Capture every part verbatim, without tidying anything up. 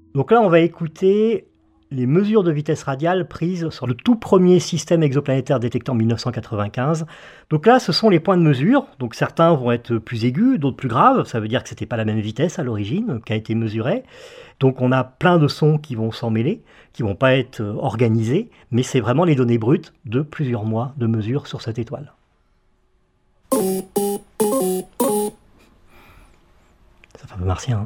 Donc là, on va écouter les mesures de vitesse radiale prises sur le tout premier système exoplanétaire détecté en mille neuf cent quatre-vingt-quinze. Donc là, ce sont les points de mesure. Donc certains vont être plus aigus, d'autres plus graves. Ça veut dire que ce n'était pas la même vitesse à l'origine qui a été mesurée. Donc on a plein de sons qui vont s'en mêler, qui ne vont pas être organisés, mais c'est vraiment les données brutes de plusieurs mois de mesure sur cette étoile. Ça fait un peu martien, hein.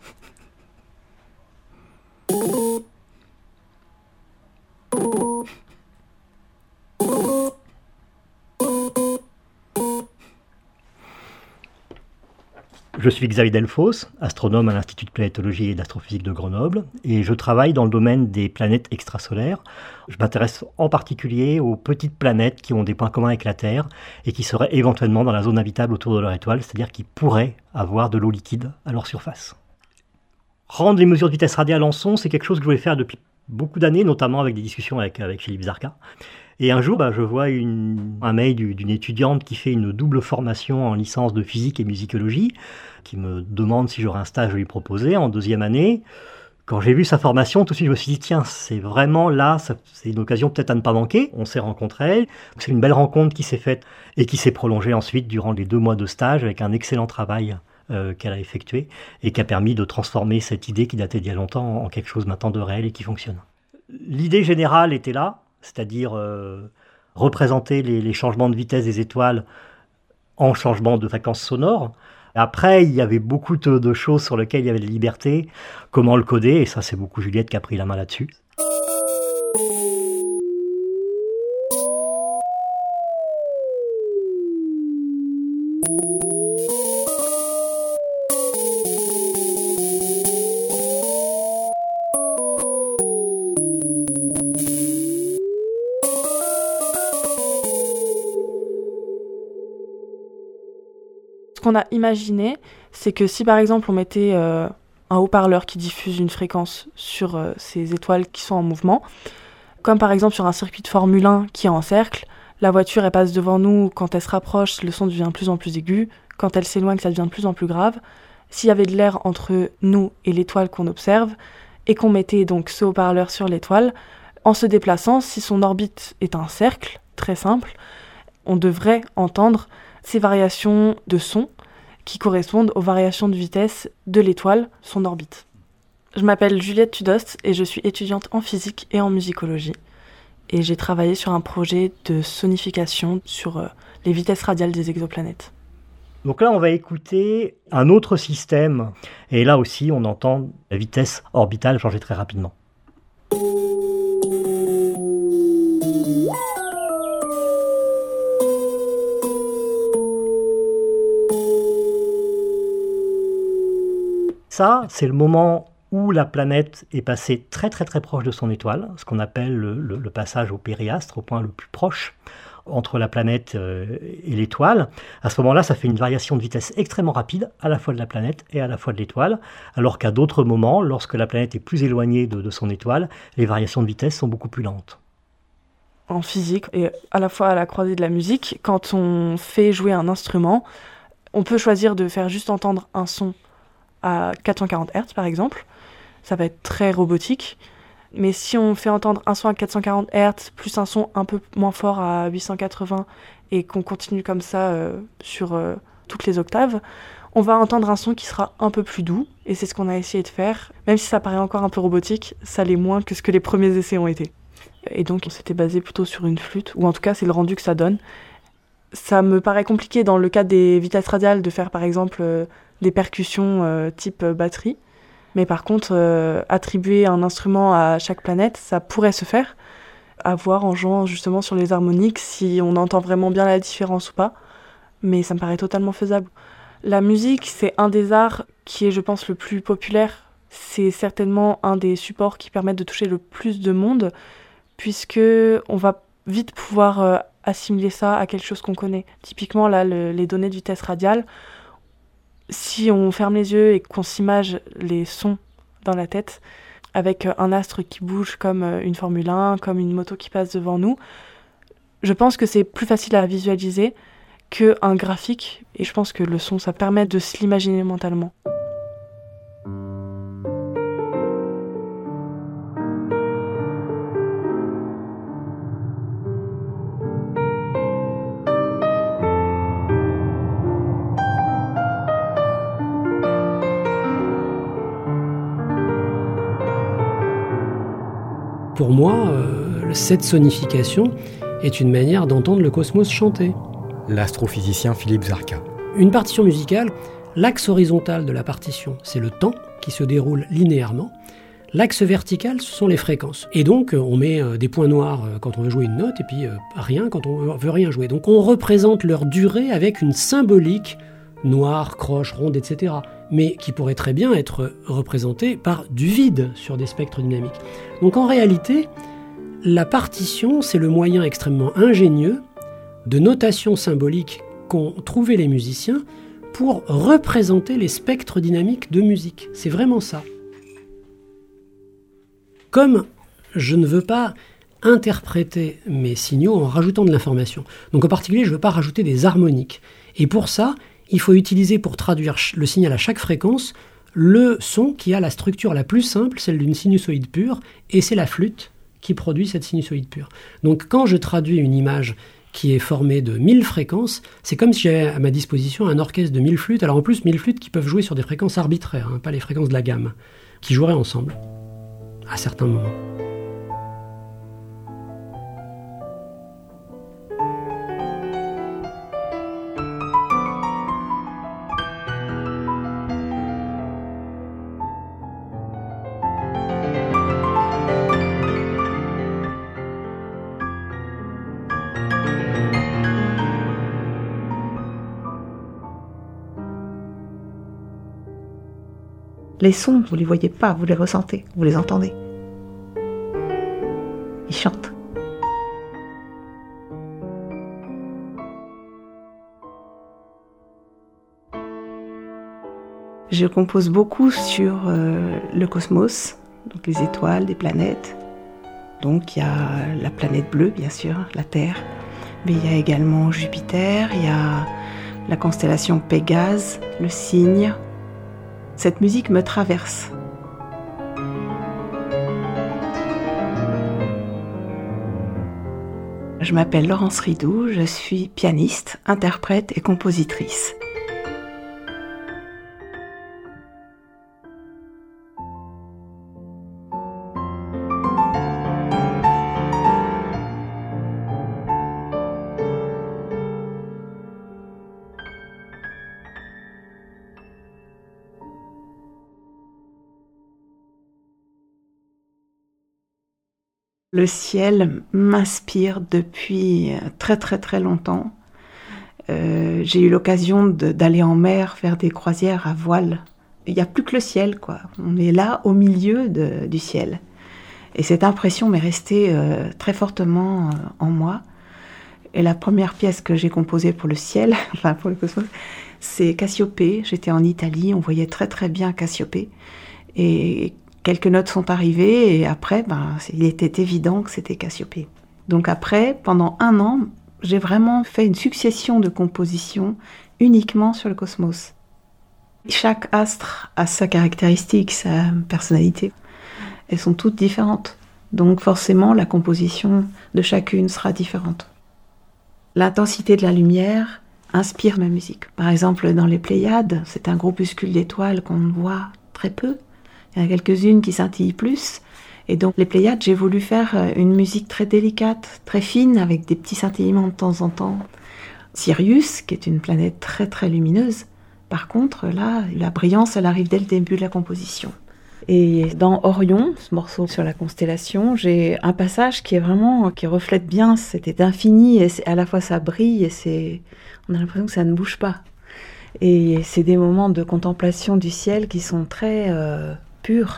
Je suis Xavier Delphos, astronome à l'Institut de planétologie et d'astrophysique de Grenoble, et je travaille dans le domaine des planètes extrasolaires. Je m'intéresse en particulier aux petites planètes qui ont des points communs avec la Terre et qui seraient éventuellement dans la zone habitable autour de leur étoile, c'est-à-dire qui pourraient avoir de l'eau liquide à leur surface. Rendre les mesures de vitesse radiale en son, c'est quelque chose que je voulais faire depuis beaucoup d'années, notamment avec des discussions avec, avec Philippe Zarka. Et un jour, bah, je vois une, un mail d'une étudiante qui fait une double formation en licence de physique et musicologie, qui me demande si j'aurais un stage à lui proposer en deuxième année. Quand j'ai vu sa formation, tout de suite, je me suis dit, tiens, c'est vraiment là, ça, c'est une occasion peut-être à ne pas manquer. On s'est rencontrés. C'est une belle rencontre qui s'est faite et qui s'est prolongée ensuite durant les deux mois de stage avec un excellent travail euh, qu'elle a effectué et qui a permis de transformer cette idée qui datait d'il y a longtemps en quelque chose maintenant de réel et qui fonctionne. L'idée générale était là, c'est-à-dire euh, représenter les, les changements de vitesse des étoiles en changement de fréquence sonore. Après, il y avait beaucoup de, de choses sur lesquelles il y avait de la liberté, comment le coder, et ça c'est beaucoup Juliette qui a pris la main là-dessus. Ce qu'on a imaginé, c'est que si par exemple on mettait euh, un haut-parleur qui diffuse une fréquence sur euh, ces étoiles qui sont en mouvement, comme par exemple sur un circuit de Formule un qui est en cercle, la voiture elle passe devant nous, quand elle se rapproche, le son devient de plus en plus aigu, quand elle s'éloigne, ça devient de plus en plus grave. S'il y avait de l'air entre nous et l'étoile qu'on observe, et qu'on mettait donc ce haut-parleur sur l'étoile, en se déplaçant, si son orbite est un cercle, très simple, on devrait entendre ces variations de son qui correspondent aux variations de vitesse de l'étoile, son orbite. Je m'appelle Juliette Tudost et je suis étudiante en physique et en musicologie. Et j'ai travaillé sur un projet de sonification sur euh, les vitesses radiales des exoplanètes. Donc là, on va écouter un autre système. Et là aussi, on entend la vitesse orbitale changer très rapidement. Ça, c'est le moment où la planète est passée très très très proche de son étoile, ce qu'on appelle le, le, le passage au périastre, au point le plus proche entre la planète euh, et l'étoile. À ce moment-là, ça fait une variation de vitesse extrêmement rapide, à la fois de la planète et à la fois de l'étoile, alors qu'à d'autres moments, lorsque la planète est plus éloignée de, de son étoile, les variations de vitesse sont beaucoup plus lentes. En physique, et à la fois à la croisée de la musique, quand on fait jouer un instrument, on peut choisir de faire juste entendre un son à quatre cent quarante hertz par exemple, ça va être très robotique. Mais si on fait entendre un son à quatre cent quarante hertz plus un son un peu moins fort à huit cent quatre-vingts et qu'on continue comme ça euh, sur euh, toutes les octaves, on va entendre un son qui sera un peu plus doux. Et c'est ce qu'on a essayé de faire. Même si ça paraît encore un peu robotique, ça l'est moins que ce que les premiers essais ont été. Et donc on s'était basé plutôt sur une flûte, ou en tout cas c'est le rendu que ça donne. Ça me paraît compliqué dans le cas des vitesses radiales de faire par exemple euh, des percussions euh, type euh, batterie. Mais par contre, euh, attribuer un instrument à chaque planète, ça pourrait se faire. À voir en jouant justement sur les harmoniques, si on entend vraiment bien la différence ou pas. Mais ça me paraît totalement faisable. La musique, c'est un des arts qui est, je pense, le plus populaire. C'est certainement un des supports qui permettent de toucher le plus de monde, puisque on va vite pouvoir euh, assimiler ça à quelque chose qu'on connaît. Typiquement, là, le, les données de vitesse radiale, si on ferme les yeux et qu'on s'image les sons dans la tête, avec un astre qui bouge comme une Formule un, comme une moto qui passe devant nous, je pense que c'est plus facile à visualiser qu'un graphique. Et je pense que le son, ça permet de se l'imaginer mentalement. Pour moi, euh, cette sonification est une manière d'entendre le cosmos chanter. L'astrophysicien Philippe Zarka. Une partition musicale, l'axe horizontal de la partition, c'est le temps qui se déroule linéairement. L'axe vertical, ce sont les fréquences. Et donc, on met des points noirs quand on veut jouer une note, et puis rien quand on veut rien jouer. Donc on représente leur durée avec une symbolique noire, croche, ronde, et cetera. Mais qui pourrait très bien être représentée par du vide sur des spectres dynamiques. Donc en réalité, la partition, c'est le moyen extrêmement ingénieux de notation symbolique qu'ont trouvé les musiciens pour représenter les spectres dynamiques de musique. C'est vraiment ça. Comme je ne veux pas interpréter mes signaux en rajoutant de l'information, donc en particulier je ne veux pas rajouter des harmoniques, et pour ça, il faut utiliser pour traduire le signal à chaque fréquence le son qui a la structure la plus simple, celle d'une sinusoïde pure, et c'est la flûte qui produit cette sinusoïde pure. Donc quand je traduis une image qui est formée de mille fréquences, c'est comme si j'avais à ma disposition un orchestre de mille flûtes, alors en plus mille flûtes qui peuvent jouer sur des fréquences arbitraires, hein, pas les fréquences de la gamme, qui joueraient ensemble à certains moments. Les sons, vous ne les voyez pas, vous les ressentez, vous les entendez. Ils chantent. Je compose beaucoup sur euh, le cosmos, donc les étoiles, les planètes. Donc il y a la planète bleue, bien sûr, la Terre. Mais il y a également Jupiter, il y a la constellation Pégase, le Cygne. Cette musique me traverse. Je m'appelle Laurence Ridoux, je suis pianiste, interprète et compositrice. Le ciel m'inspire depuis très très très longtemps. Euh, j'ai eu l'occasion de, d'aller en mer faire des croisières à voile. Il n'y a plus que le ciel, quoi. On est là au milieu de, du ciel. Et cette impression m'est restée euh, très fortement euh, en moi. Et la première pièce que j'ai composée pour le ciel, enfin pour le cosmos, c'est Cassiopée. J'étais en Italie, on voyait très très bien Cassiopée. Et quelques notes sont arrivées et après, ben, il était évident que c'était Cassiopée. Donc après, pendant un an, j'ai vraiment fait une succession de compositions uniquement sur le cosmos. Chaque astre a sa caractéristique, sa personnalité. Elles sont toutes différentes. Donc forcément, la composition de chacune sera différente. L'intensité de la lumière inspire ma musique. Par exemple, dans les Pléiades, c'est un groupuscule d'étoiles qu'on voit très peu. Il y en a quelques-unes qui scintillent plus. Et donc, les Pléiades, j'ai voulu faire une musique très délicate, très fine, avec des petits scintillements de temps en temps. Sirius, qui est une planète très très lumineuse, par contre, là, la brillance, elle arrive dès le début de la composition. Et dans Orion, ce morceau sur la constellation, j'ai un passage qui est vraiment, qui reflète bien cet infini, et à la fois ça brille, et c'est, on a l'impression que ça ne bouge pas. Et c'est des moments de contemplation du ciel qui sont très euh, purs.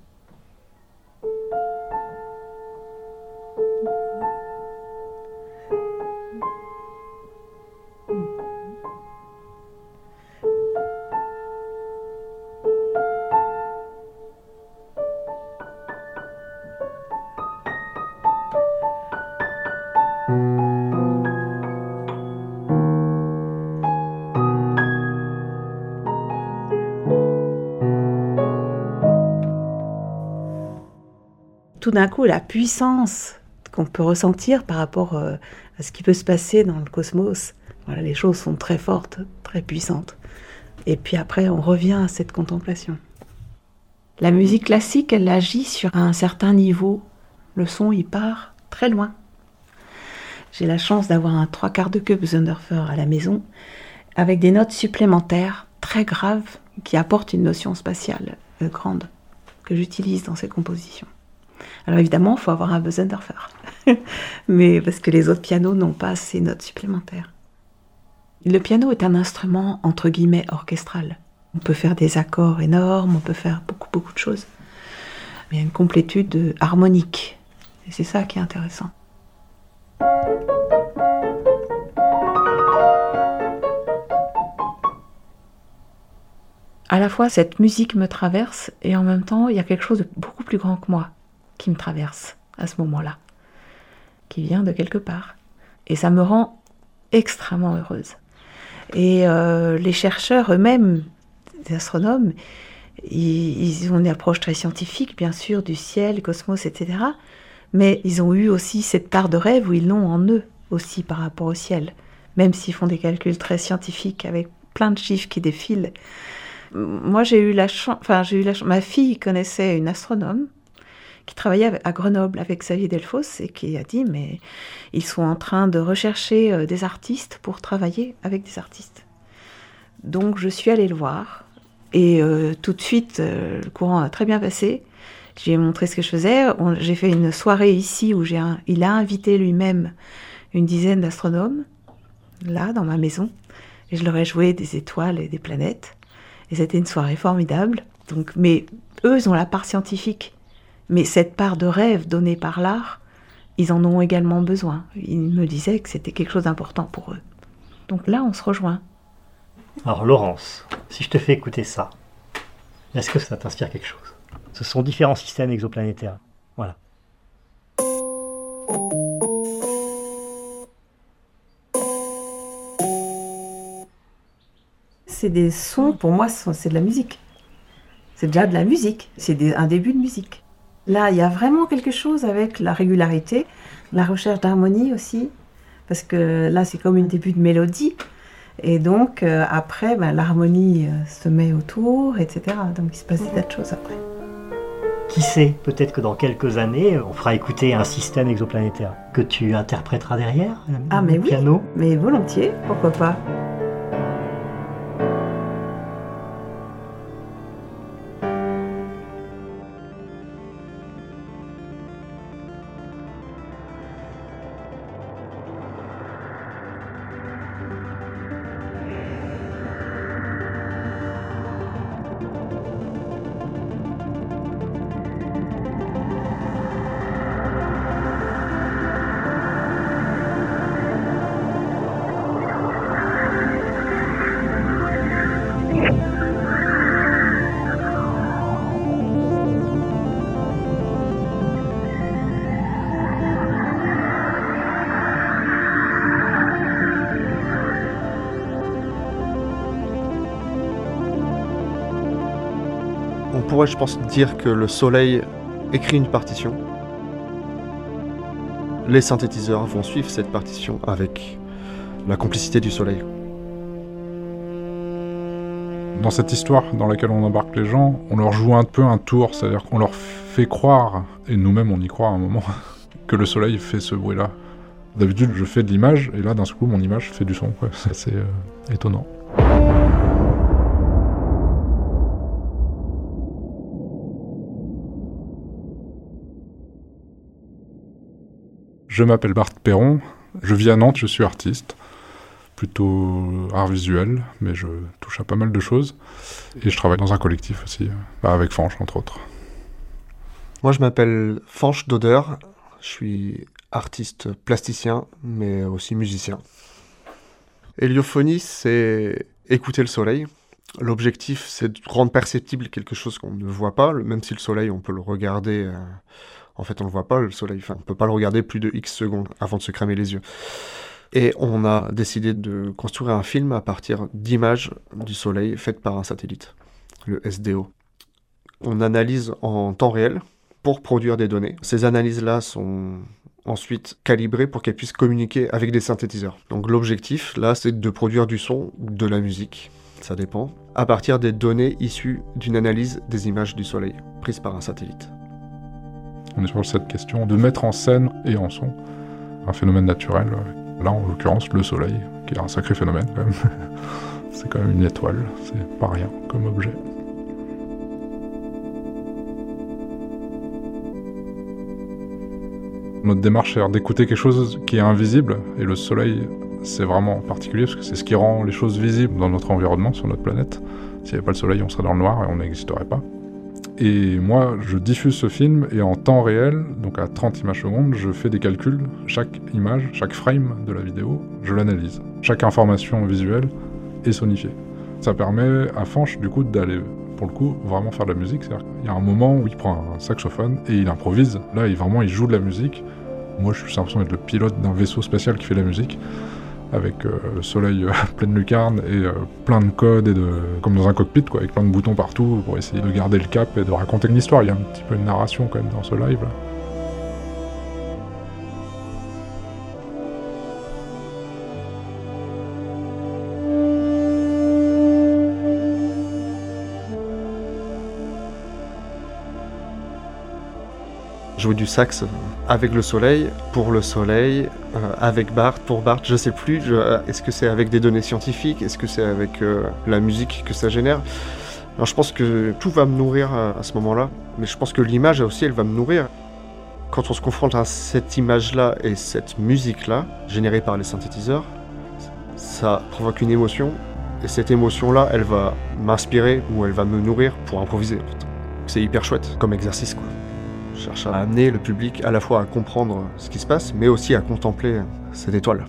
Tout d'un coup, la puissance qu'on peut ressentir par rapport euh, à ce qui peut se passer dans le cosmos. Voilà, les choses sont très fortes, très puissantes. Et puis après, on revient à cette contemplation. La musique classique, elle agit sur un certain niveau Le son, il part très loin. J'ai la chance d'avoir un trois quarts de queue Zunderfer à la maison, avec des notes supplémentaires très graves qui apportent une notion spatiale euh, grande que j'utilise dans ces compositions. Alors évidemment, il faut avoir un Zunderfer, mais parce que les autres pianos n'ont pas ces notes supplémentaires. Le piano est un instrument entre guillemets orchestral. On peut faire des accords énormes, on peut faire beaucoup beaucoup de choses. Mais il y a une complétude harmonique, et c'est ça qui est intéressant. À la fois, cette musique me traverse et en même temps, il y a quelque chose de beaucoup plus grand que moi qui me traverse à ce moment-là, qui vient de quelque part. Et ça me rend extrêmement heureuse. Et euh, les chercheurs eux-mêmes, les astronomes, ils, ils ont une approche très scientifique, bien sûr, du ciel, cosmos, et cetera. Mais ils ont eu aussi cette part de rêve où ils l'ont en eux aussi par rapport au ciel. Même s'ils font des calculs très scientifiques avec plein de chiffres qui défilent. Moi, j'ai eu la chance, enfin, j'ai eu la chance, ma fille connaissait une astronome qui travaillait à Grenoble avec Xavier Delphos et qui a dit, mais ils sont en train de rechercher des artistes pour travailler avec des artistes. Donc, je suis allée le voir et euh, tout de suite, euh, le courant a très bien passé. Je lui ai montré ce que je faisais. On, j'ai fait une soirée ici où j'ai un, il a invité lui-même une dizaine d'astronomes, là, dans ma maison, et je leur ai joué des étoiles et des planètes. Et c'était une soirée formidable. Donc, mais eux, ils ont la part scientifique. Mais cette part de rêve donnée par l'art, ils en ont également besoin. Ils me disaient que c'était quelque chose d'important pour eux. Donc là, on se rejoint. Alors Laurence, si je te fais écouter ça, est-ce que ça t'inspire quelque chose ? Ce sont différents systèmes exoplanétaires. Voilà. C'est des sons, pour moi, c'est de la musique. C'est déjà de la musique, c'est des, un début de musique. Là, il y a vraiment quelque chose avec la régularité, la recherche d'harmonie aussi, parce que là, c'est comme un début de mélodie, et donc euh, après, ben, l'harmonie euh, se met autour, et cetera. Donc il se passe des tas de choses après. Qui sait, peut-être que dans quelques années, on fera écouter un système exoplanétaire que tu interpréteras derrière, ah, mais oui, piano. Mais volontiers, pourquoi pas. On pourrait, je pense, dire que le Soleil écrit une partition. Les synthétiseurs vont suivre cette partition avec la complicité du Soleil. Dans cette histoire dans laquelle on embarque les gens, on leur joue un peu un tour, c'est-à-dire qu'on leur fait croire, et nous-mêmes on y croit à un moment, que le Soleil fait ce bruit-là. D'habitude, je fais de l'image, et là, d'un coup, mon image fait du son. Ouais, c'est assez euh, étonnant. Je m'appelle Bart Perron, je vis à Nantes, je suis artiste, plutôt art visuel, mais je touche à pas mal de choses. Et je travaille dans un collectif aussi, bah avec Fanche, entre autres. Moi, je m'appelle Fanche Doder, je suis artiste plasticien, mais aussi musicien. Héliophonie, c'est écouter le soleil. L'objectif, c'est de rendre perceptible quelque chose qu'on ne voit pas, même si le soleil, on peut le regarder... Euh, en fait, on ne le voit pas, le soleil. Enfin, on ne peut pas le regarder plus de X secondes avant de se cramer les yeux. Et on a décidé de construire un film à partir d'images du soleil faites par un satellite, le S D O. On analyse en temps réel pour produire des données. Ces analyses-là sont ensuite calibrées pour qu'elles puissent communiquer avec des synthétiseurs. Donc l'objectif, là, c'est de produire du son ou de la musique, ça dépend, à partir des données issues d'une analyse des images du soleil prises par un satellite. On est sur cette question de mettre en scène et en son un phénomène naturel. Là, en l'occurrence, le soleil, qui est un sacré phénomène quand même. C'est quand même une étoile, c'est pas rien comme objet. Notre démarche, c'est d'écouter quelque chose qui est invisible, et le soleil, c'est vraiment particulier, parce que c'est ce qui rend les choses visibles dans notre environnement, sur notre planète. S'il n'y avait pas le soleil, on serait dans le noir et on n'existerait pas. Et moi, je diffuse ce film, et en temps réel, donc à trente images secondes, je fais des calculs. Chaque image, chaque frame de la vidéo, je l'analyse. Chaque information visuelle est sonifiée. Ça permet à Fanch, du coup, d'aller, pour le coup, vraiment faire de la musique. C'est-à-dire qu'il y a un moment où il prend un saxophone et il improvise. Là, il, vraiment, il joue de la musique. Moi, je suis l'impression d'être le pilote d'un vaisseau spatial qui fait de la musique, avec euh, le soleil euh, plein de lucarnes et euh, plein de codes, et de, comme dans un cockpit, quoi, avec plein de boutons partout pour essayer de garder le cap et de raconter une histoire. Il y a un petit peu une narration quand même dans ce live là. Jouer du sax avec le soleil, pour le soleil, euh, avec Barthes, pour Barthes, je sais plus. Je, euh, est-ce que c'est avec des données scientifiques? Est-ce que c'est avec euh, la musique que ça génère? Alors je pense que tout va me nourrir à, à ce moment-là, mais je pense que l'image aussi, elle va me nourrir. Quand on se confronte à cette image-là et cette musique-là, générée par les synthétiseurs, ça provoque une émotion, et cette émotion-là, elle va m'inspirer ou elle va me nourrir pour improviser. C'est hyper chouette comme exercice, quoi. Je cherche à amener le public à la fois à comprendre ce qui se passe, mais aussi à contempler cette étoile.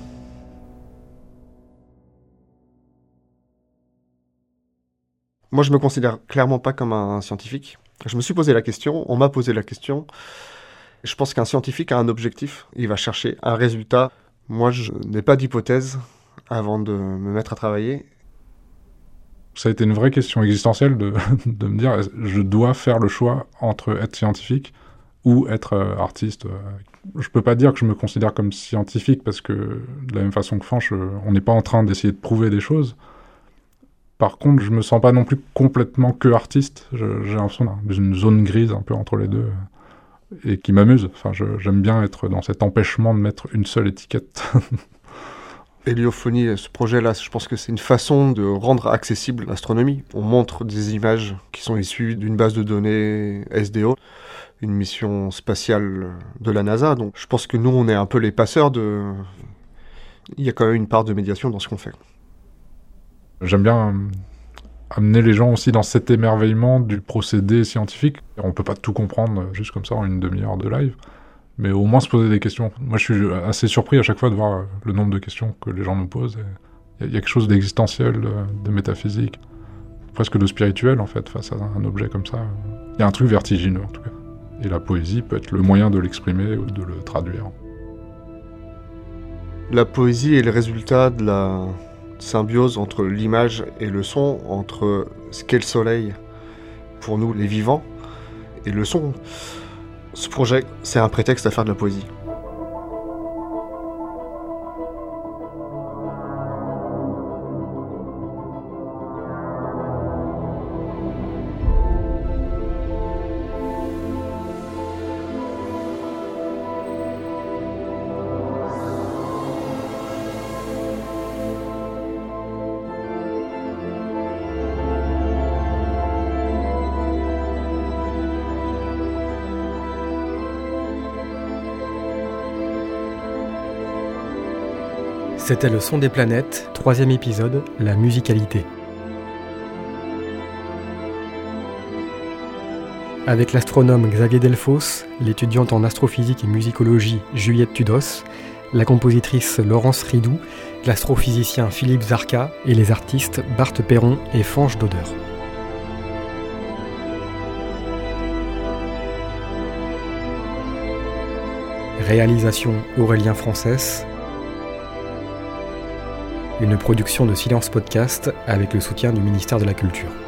Moi, je me considère clairement pas comme un scientifique. Je me suis posé la question, on m'a posé la question. Je pense qu'un scientifique a un objectif, il va chercher un résultat. Moi, je n'ai pas d'hypothèse avant de me mettre à travailler. Ça a été une vraie question existentielle de, de me dire, je dois faire le choix entre être scientifique ou être euh, artiste. Je peux pas dire que je me considère comme scientifique, parce que de la même façon que Fanch, on n'est pas en train d'essayer de prouver des choses. Par contre, je me sens pas non plus complètement que artiste. Je, j'ai l'impression d'une zone grise un peu entre les deux, et qui m'amuse. Enfin, je, j'aime bien être dans cet empêchement de mettre une seule étiquette. Héliophonie, ce projet-là, je pense que c'est une façon de rendre accessible l'astronomie. On montre des images qui sont issues d'une base de données S D O, une mission spatiale de la NASA. Donc je pense que nous, on est un peu les passeurs de... Il y a quand même une part de médiation dans ce qu'on fait. J'aime bien amener les gens aussi dans cet émerveillement du procédé scientifique. On peut pas tout comprendre juste comme ça en une demi-heure de live, mais au moins se poser des questions. Moi, je suis assez surpris à chaque fois de voir le nombre de questions que les gens nous posent. Il y a quelque chose d'existentiel, de métaphysique, presque de spirituel, en fait, face à un objet comme ça. Il y a un truc vertigineux, en tout cas. Et la poésie peut être le moyen de l'exprimer ou de le traduire. La poésie est le résultat de la symbiose entre l'image et le son, entre ce qu'est le soleil pour nous, les vivants, et le son. Ce projet, c'est un prétexte à faire de la poésie. C'était Le Son des Planètes, troisième épisode, la musicalité. Avec l'astronome Xavier Delfosse, l'étudiante en astrophysique et musicologie Juliette Tudos, la compositrice Laurence Ridou, l'astrophysicien Philippe Zarka et les artistes Barthes Perron et Fanch Doder. Réalisation Aurélien Frances. Une production de Silence Podcast avec le soutien du ministère de la Culture.